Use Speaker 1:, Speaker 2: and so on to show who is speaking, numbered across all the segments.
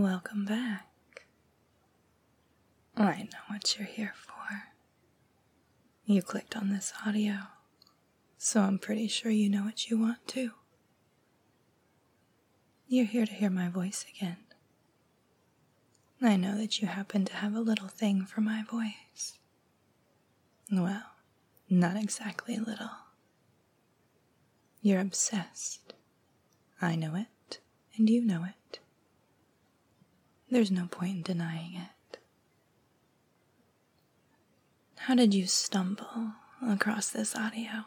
Speaker 1: Welcome back. I know what you're here for. You clicked on this audio, so I'm pretty sure you know what you want too. You're here to hear my voice again. I know that you happen to have a little thing for my voice. Well, not exactly little. You're obsessed. I know it, and you know it. There's no point in denying it. How did you stumble across this audio?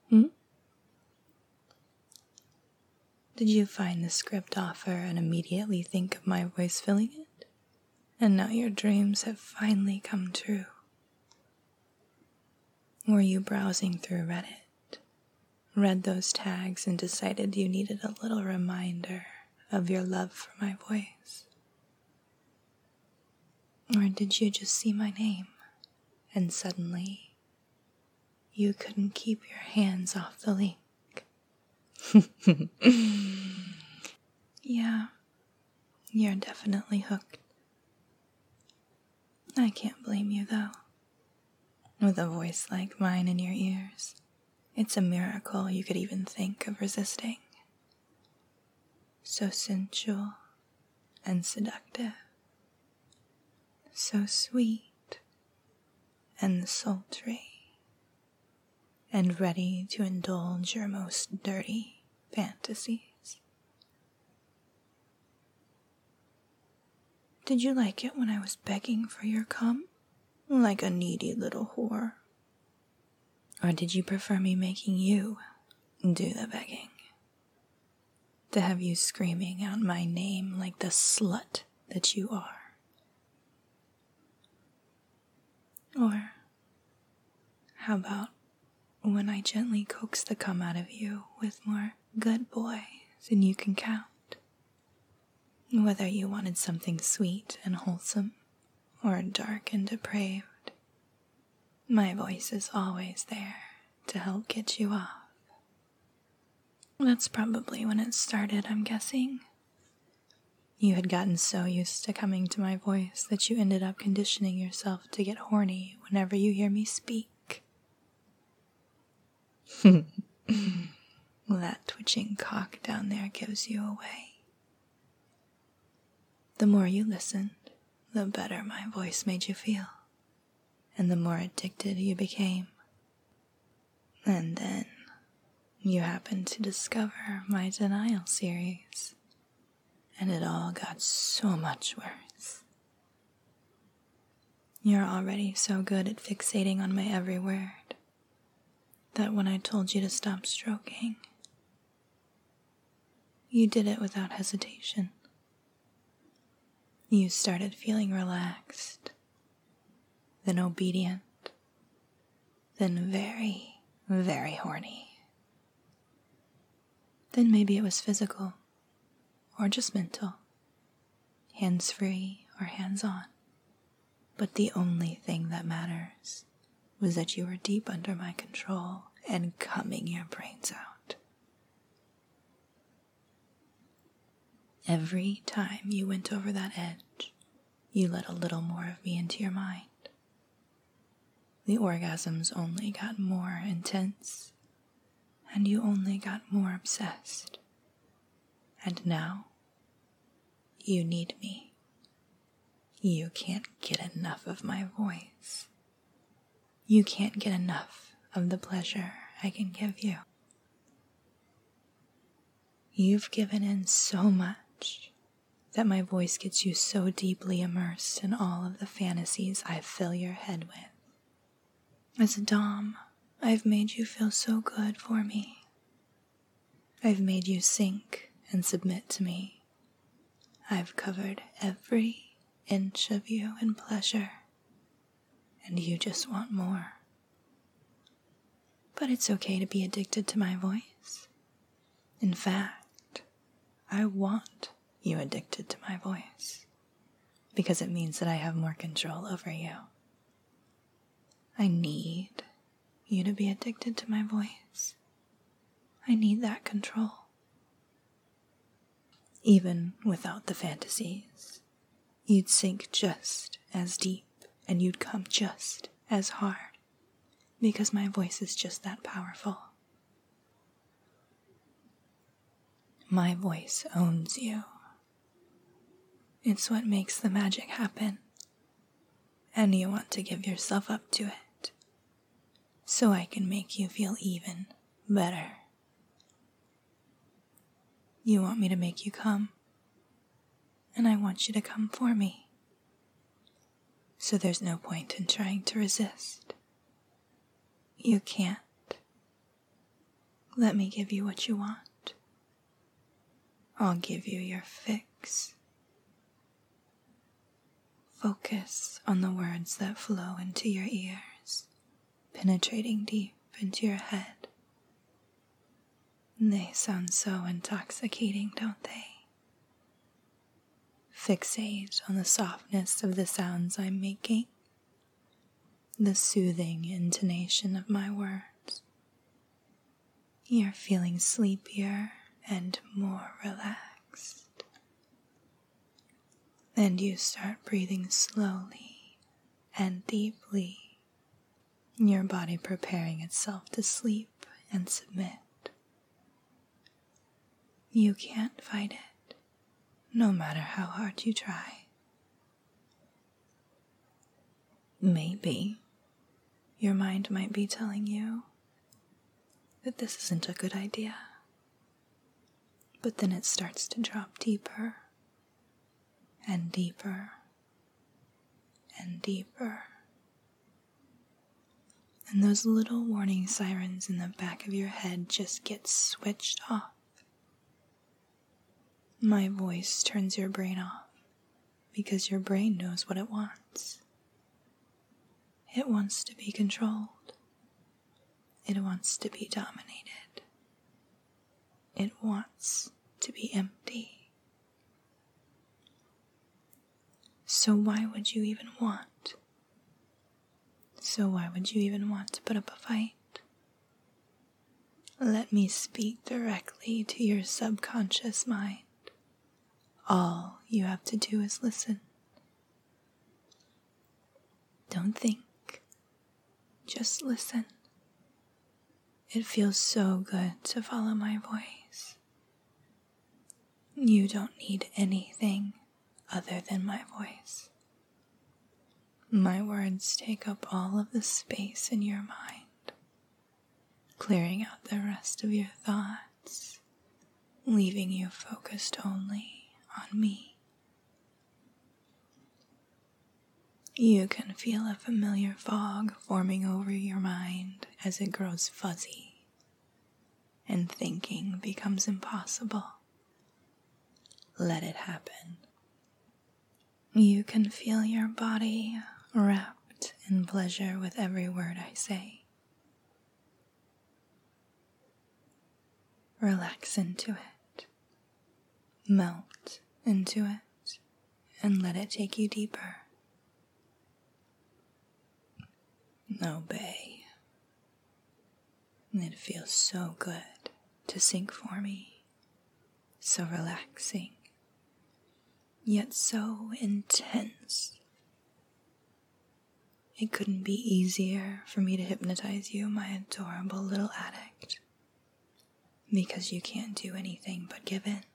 Speaker 1: Did you find the script offer and immediately think of my voice filling it? And now your dreams have finally come true? Were you browsing through Reddit, read those tags and decided you needed a little reminder of your love for my voice? Or did you just see my name and suddenly you couldn't keep your hands off the link? Yeah, you're definitely hooked. I can't blame you though. With a voice like mine in your ears, it's a miracle you could even think of resisting. So sensual and seductive. So sweet and sultry. And ready to indulge your most dirty fantasies. Did you like it when I was begging for your cum? Like a needy little whore? Or did you prefer me making you do the begging? To have you screaming out my name like the slut that you are? Or how about when I gently coax the cum out of you with more good boy than you can count? Whether you wanted something sweet and wholesome or dark and depraved, my voice is always there to help get you off. That's probably when it started, I'm guessing. You had gotten so used to coming to my voice that you ended up conditioning yourself to get horny whenever you hear me speak. That twitching cock down there gives you away. The more you listened, the better my voice made you feel, and the more addicted you became. And then you happened to discover my denial series, and it all got so much worse. You're already so good at fixating on my every word that when I told you to stop stroking, you did it without hesitation. You started feeling relaxed, then obedient, then very, very horny. Then maybe it was physical, or just mental, hands-free or hands-on. But the only thing that matters was that you were deep under my control and cumming your brains out. Every time you went over that edge, you let a little more of me into your mind. The orgasms only got more intense, and you only got more obsessed. And now, you need me. You can't get enough of my voice. You can't get enough of the pleasure I can give you. You've given in so much that my voice gets you so deeply immersed in all of the fantasies I fill your head with. As a dom, I've made you feel so good for me. I've made you sink and submit to me. I've covered every inch of you in pleasure, and you just want more. But it's okay to be addicted to my voice. In fact, I want you addicted to my voice, because it means that I have more control over you. I need you to be addicted to my voice. I need that control. Even without the fantasies you'd sink just as deep and you'd come just as hard because my voice is just that powerful. My voice owns you. It's what makes the magic happen, and you want to give yourself up to it so I can make you feel even better. You want me to make you come, and I want you to come for me. So there's no point in trying to resist. You can't. Let me give you what you want. I'll give you your fix. Focus on the words that flow into your ears, penetrating deep into your head. They sound so intoxicating, don't they? Fixate on the softness of the sounds I'm making, the soothing intonation of my words. You're feeling sleepier and more relaxed. And you start breathing slowly and deeply, your body preparing itself to sleep and submit. You can't fight it, no matter how hard you try. Maybe your mind might be telling you that this isn't a good idea. But then it starts to drop deeper and deeper and deeper. And those little warning sirens in the back of your head just get switched off. My voice turns your brain off because your brain knows what it wants. It wants to be controlled. It wants to be dominated. It wants to be empty. So why would you even want? So why would you even want to put up a fight? Let me speak directly to your subconscious mind. All you have to do is listen. Don't think. Just listen. It feels so good to follow my voice. You don't need anything other than my voice. My words take up all of the space in your mind, clearing out the rest of your thoughts, leaving you focused only on me. You can feel a familiar fog forming over your mind as it grows fuzzy, and thinking becomes impossible. Let it happen. You can feel your body wrapped in pleasure with every word I say. Relax into it. Melt into it, and let it take you deeper. Obey. It feels so good to sink for me, so relaxing, yet so intense. It couldn't be easier for me to hypnotize you, my adorable little addict, because you can't do anything but give in.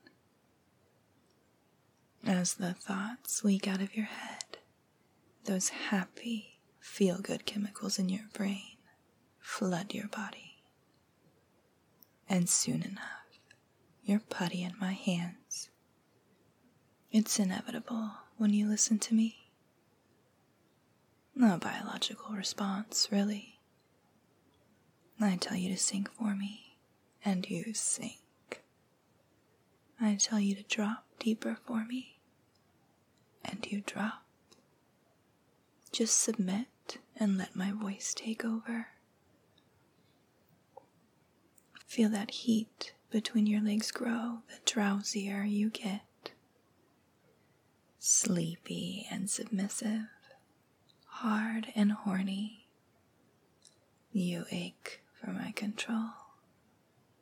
Speaker 1: As the thoughts leak out of your head, those happy, feel-good chemicals in your brain flood your body. And soon enough, you're putty in my hands. It's inevitable when you listen to me. No biological response, really. I tell you to sink for me, and you sink. I tell you to drop deeper for me, and you drop. Just submit and let my voice take over. Feel that heat between your legs grow, the drowsier you get. Sleepy and submissive, hard and horny. You ache for my control.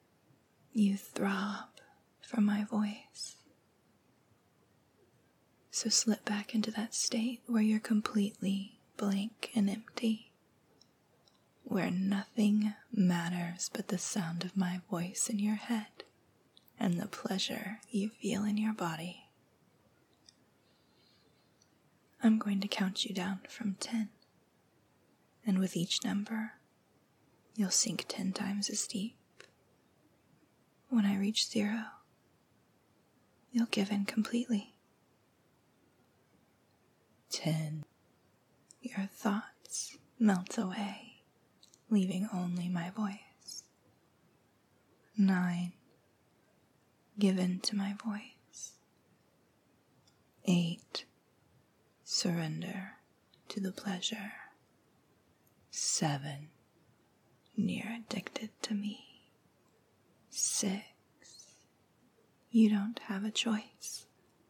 Speaker 1: You throb for my voice. So slip back into that state where you're completely blank and empty, where nothing matters but the sound of my voice in your head and the pleasure you feel in your body. I'm going to count you down from 10, and with each number, you'll sink 10 times as deep. When I reach 0, you'll give in completely. 10. Your thoughts melt away, leaving only my voice. 9. Give in to my voice. 8. Surrender to the pleasure. 7. Near addicted to me. 6. You don't have a choice.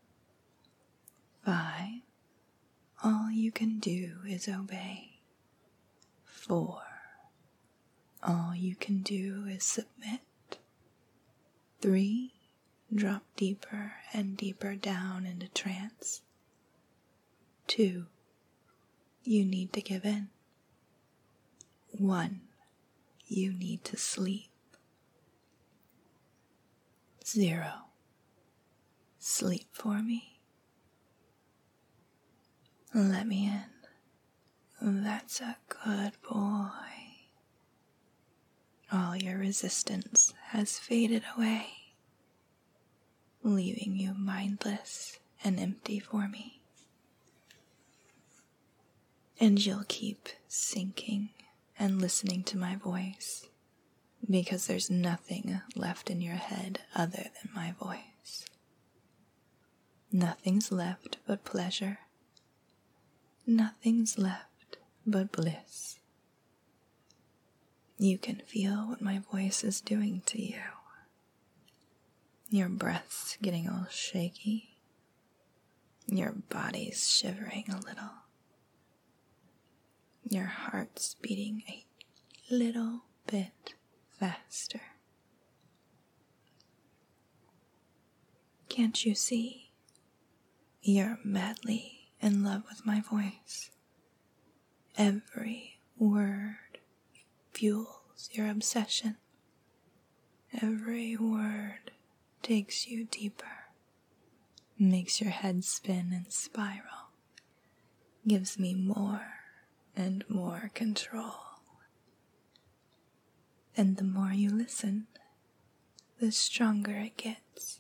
Speaker 1: 5. All you can do is obey. 4. All you can do is submit. 3. Drop deeper and deeper down into trance. 2. You need to give in. 1. You need to sleep. 0. Sleep for me. Let me in. That's a good boy. All your resistance has faded away, leaving you mindless and empty for me. And you'll keep sinking and listening to my voice, because there's nothing left in your head other than my voice. Nothing's left but pleasure. Nothing's left but bliss. You can feel what my voice is doing to you. Your breath's getting all shaky. Your body's shivering a little. Your heart's beating a little bit faster. Can't you see? You're madly in love with my voice. Every word fuels your obsession. Every word takes you deeper, makes your head spin and spiral, gives me more and more control. And the more you listen, the stronger it gets.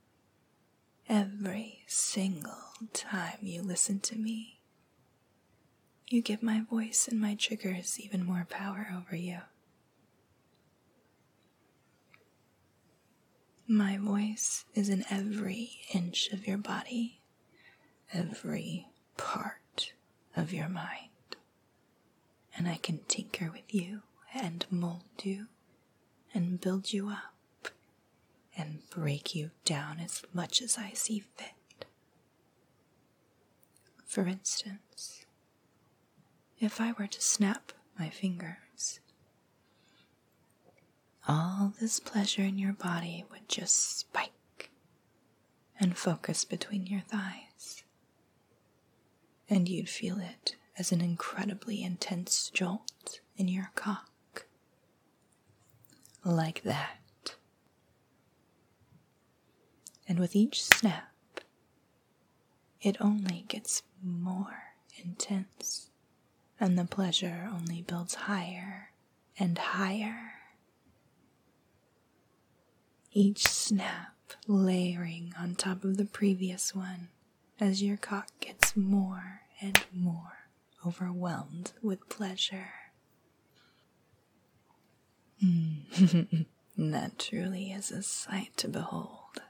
Speaker 1: Every single time you listen to me, you give my voice and my triggers even more power over you. My voice is in every inch of your body, every part of your mind. And I can tinker with you and mold you and build you up and break you down as much as I see fit. For instance, if I were to snap my fingers, all this pleasure in your body would just spike and focus between your thighs, and you'd feel it as an incredibly intense jolt in your cock. Like that. And with each snap, it only gets more intense, and the pleasure only builds higher and higher. Each snap layering on top of the previous one as your cock gets more and more overwhelmed with pleasure. That truly is a sight to behold.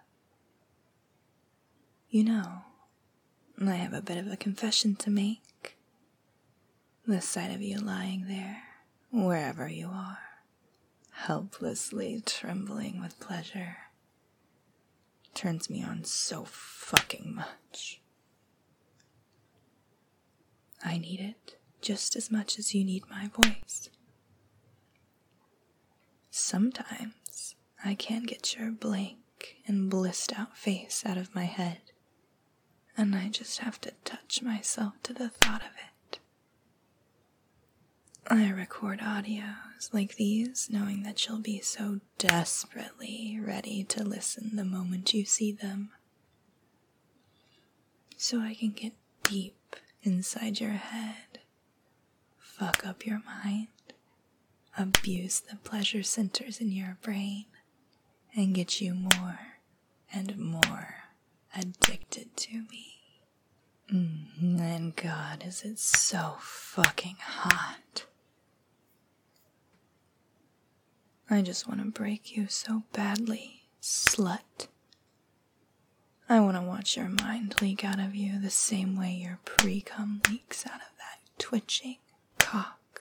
Speaker 1: You know, I have a bit of a confession to make. The sight of you lying there, wherever you are, helplessly trembling with pleasure, turns me on so fucking much. I need it just as much as you need my voice. Sometimes I can't get your blank and blissed out face out of my head, and I just have to touch myself to the thought of it. I record audios like these, knowing that you'll be so desperately ready to listen the moment you see them. So I can get deep inside your head, fuck up your mind, abuse the pleasure centers in your brain, and get you more and more addicted to me. And God, is it so fucking hot. I just want to break you so badly, slut. I want to watch your mind leak out of you the same way your pre-cum leaks out of that twitching cock.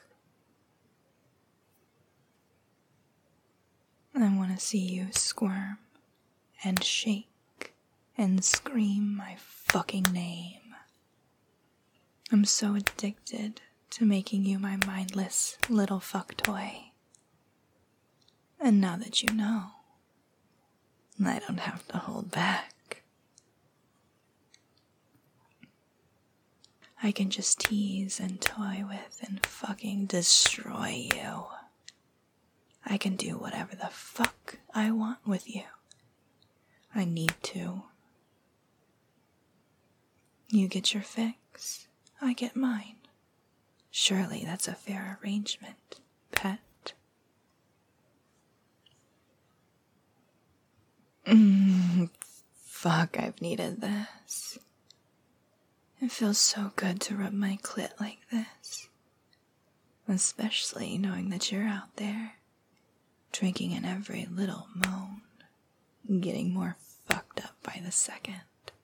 Speaker 1: I want to see you squirm and shake and scream my fucking name. I'm so addicted to making you my mindless little fuck toy. And now that you know, I don't have to hold back. I can just tease and toy with and fucking destroy you. I can do whatever the fuck I want with you. I need to. You get your fix, I get mine. Surely that's a fair arrangement, pet. Fuck, I've needed this. It feels so good to rub my clit like this. Especially knowing that you're out there, drinking in every little moan, getting more fucked up by the second.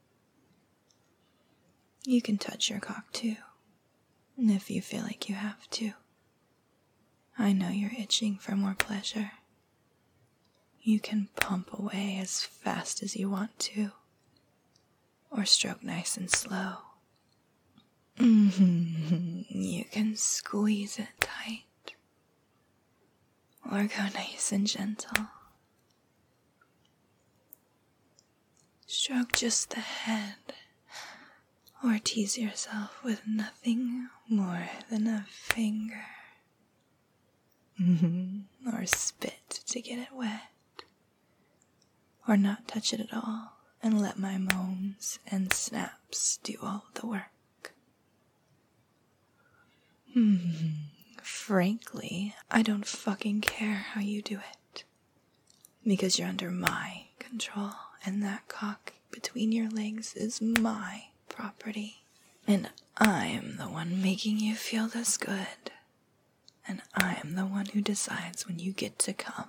Speaker 1: You can touch your cock too, if you feel like you have to. I know you're itching for more pleasure. You can pump away as fast as you want to, or stroke nice and slow. You can squeeze it tight, or go nice and gentle. Stroke just the head, or tease yourself with nothing more than a finger. Or spit to get it wet. Or not touch it at all and let my moans and snaps do all the work. Frankly, I don't fucking care how you do it. Because you're under my control, and that cock between your legs is my property. And I am the one making you feel this good. And I am the one who decides when you get to come.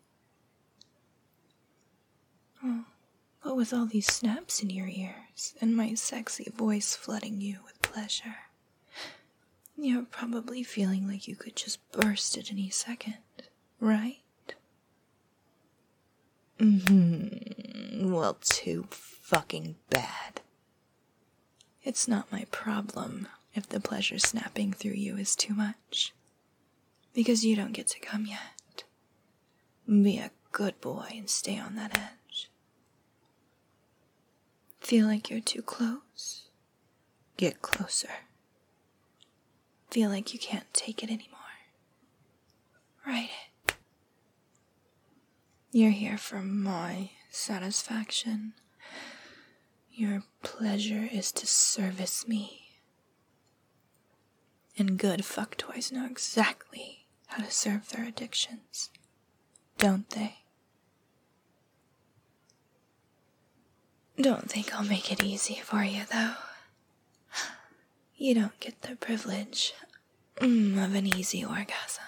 Speaker 1: Oh, but with all these snaps in your ears and my sexy voice flooding you with pleasure, you're probably feeling like you could just burst at any second, right? Well, too fucking bad. It's not my problem if the pleasure snapping through you is too much, because you don't get to come yet. Be a good boy and stay on that edge. Feel like you're too close? Get closer. Feel like you can't take it anymore? Write it. You're here for my satisfaction. Your pleasure is to service me. And good fuck toys know exactly how to serve their addictions, don't they? Don't think I'll make it easy for you, though. You don't get the privilege of an easy orgasm.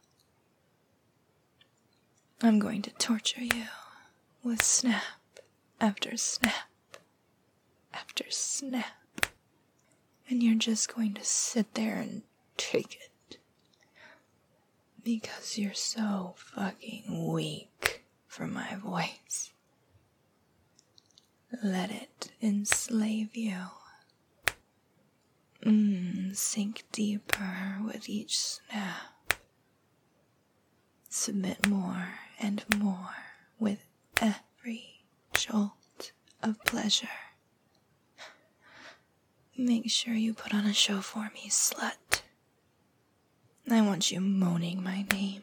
Speaker 1: I'm going to torture you with snap after snap after snap. And you're just going to sit there and take it. Because you're so fucking weak for my voice. Let it enslave you. Sink deeper with each snap. Submit more and more with every jolt of pleasure. Make sure you put on a show for me, slut. I want you moaning my name.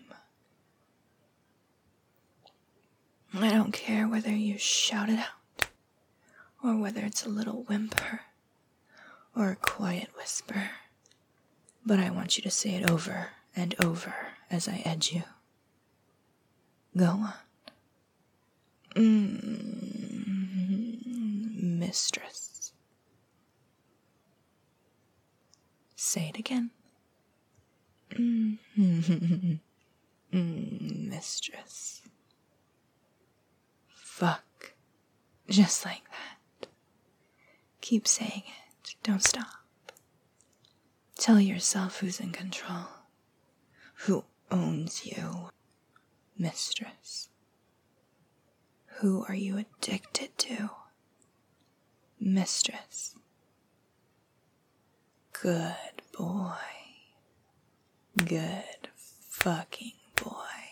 Speaker 1: I don't care whether you shout it out, or whether it's a little whimper, or a quiet whisper, but I want you to say it over and over as I edge you. Go on. Mistress. Say it again. Mistress. Fuck. Just like that. Keep saying it. Don't stop. Tell yourself who's in control. Who owns you. Mistress. Who are you addicted to? Mistress. Good boy. Good fucking boy.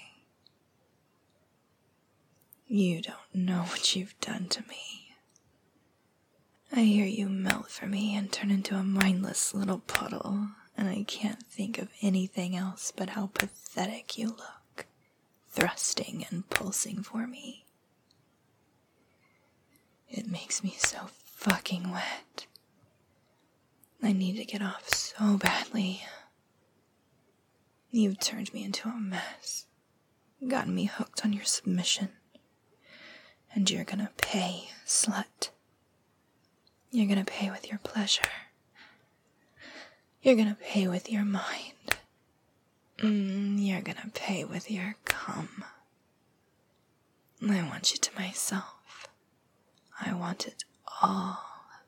Speaker 1: You don't know what you've done to me. I hear you melt for me and turn into a mindless little puddle, and I can't think of anything else but how pathetic you look, thrusting and pulsing for me. It makes me so fucking wet. I need to get off so badly. You've turned me into a mess, gotten me hooked on your submission, and you're gonna pay, slut. You're gonna pay with your pleasure. You're gonna pay with your mind. You're gonna pay with your cum. I want you to myself. I want it all.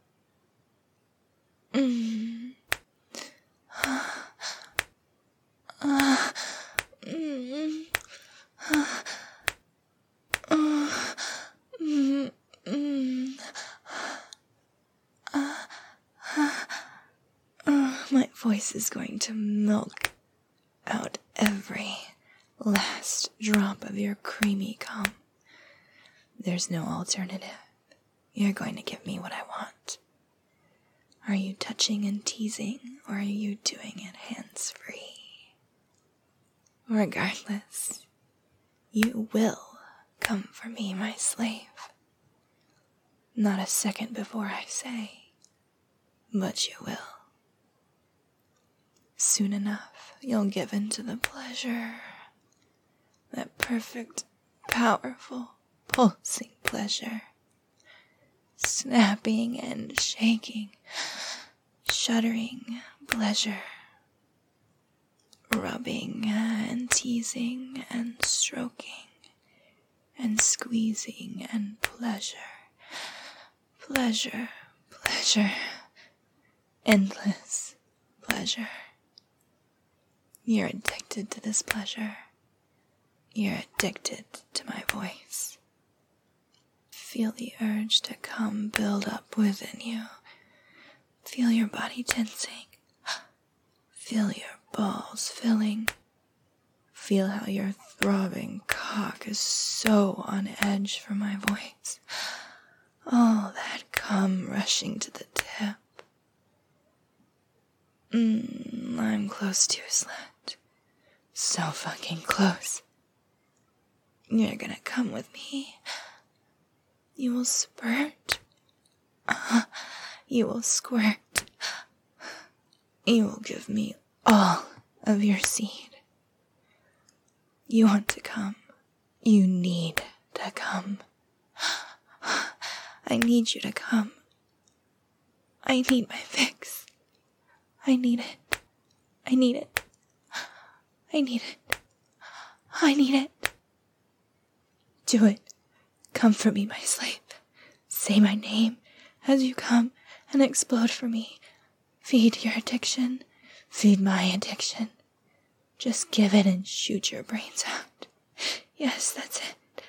Speaker 1: My voice is going to milk out every last drop of your creamy cum. There's no alternative. You're going to give me what I want. Are you touching and teasing, or are you doing it hands-free? Regardless, you will come for me, my slave. Not a second before I say, but you will. Soon enough, you'll give in to the pleasure. That perfect, powerful, pulsing pleasure. Snapping and shaking, shuddering pleasure. Rubbing and teasing and stroking and squeezing and pleasure. Pleasure, pleasure. Endless pleasure. You're addicted to this pleasure. You're addicted to my voice. Feel the urge to come build up within you. Feel your body tensing. Feel your balls filling. Feel how your throbbing cock is so on edge for my voice. All that cum rushing to the tip. I'm close to you, slut. So fucking close. You're gonna come with me. You will spurt. You will squirt. You will give me all of your seed. You want to come. You need to come. I need you to come. I need my fix. I need it. I need it. I need it. I need it. Do it. Come for me, my slave. Say my name as you come and explode for me. Feed your addiction. Feed my addiction. Just give it and shoot your brains out. Yes, that's it.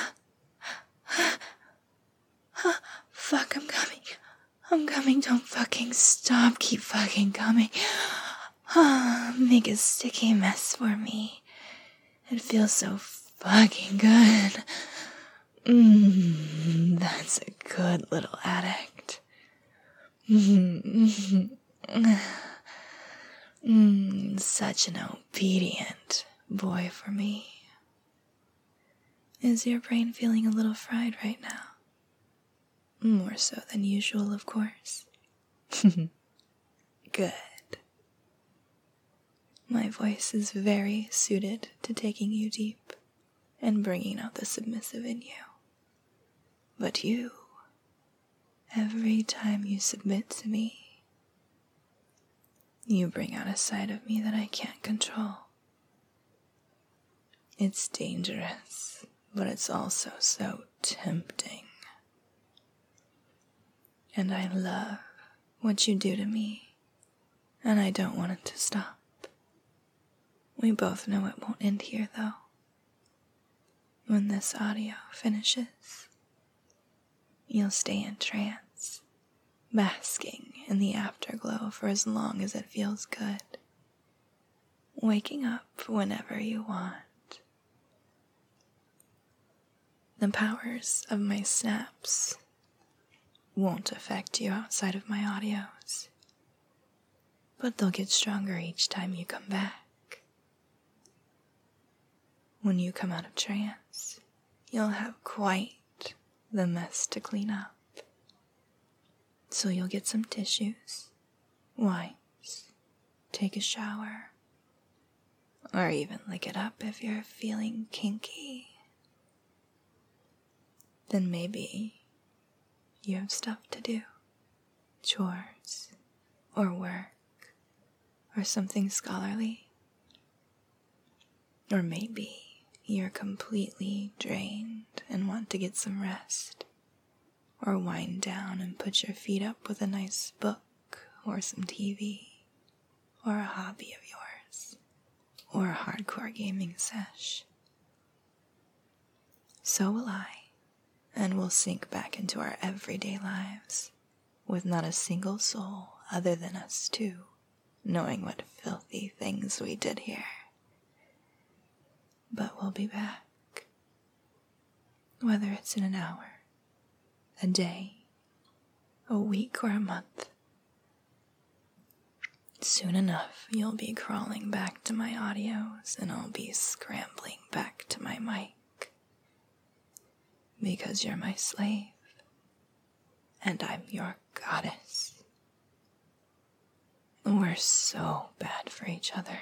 Speaker 1: Fuck, I'm coming. I'm coming. Don't fucking stop. Keep fucking coming. Make a sticky mess for me. It feels so fucking good. That's a good little addict. Such an obedient boy for me. Is your brain feeling a little fried right now? More so than usual, of course. Good. My voice is very suited to taking you deep and bringing out the submissive in you. But you, every time you submit to me, you bring out a side of me that I can't control. It's dangerous, but it's also so tempting. And I love what you do to me, and I don't want it to stop. We both know it won't end here, though. When this audio finishes, you'll stay in trance, basking in the afterglow for as long as it feels good, waking up whenever you want. The powers of my snaps won't affect you outside of my audios, but they'll get stronger each time you come back. When you come out of trance, you'll have quite the mess to clean up. So you'll get some tissues, wipes, take a shower, or even lick it up if you're feeling kinky. Then maybe you have stuff to do, chores, or work, or something scholarly. Or maybe you're completely drained and want to get some rest, or wind down and put your feet up with a nice book, or some TV, or a hobby of yours, or a hardcore gaming sesh. So will I, and we'll sink back into our everyday lives, with not a single soul other than us two, knowing what filthy things we did here. But we'll be back, whether it's in an hour, a day, a week, or a month. Soon enough, you'll be crawling back to my audios, and I'll be scrambling back to my mic. Because you're my slave, and I'm your goddess. We're so bad for each other.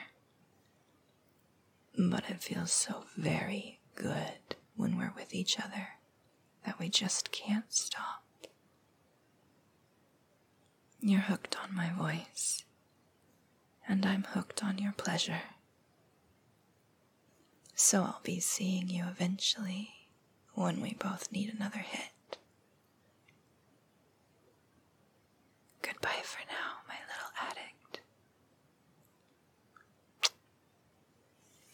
Speaker 1: But it feels so very good when we're with each other that we just can't stop. You're hooked on my voice, and I'm hooked on your pleasure. So I'll be seeing you eventually when we both need another hit.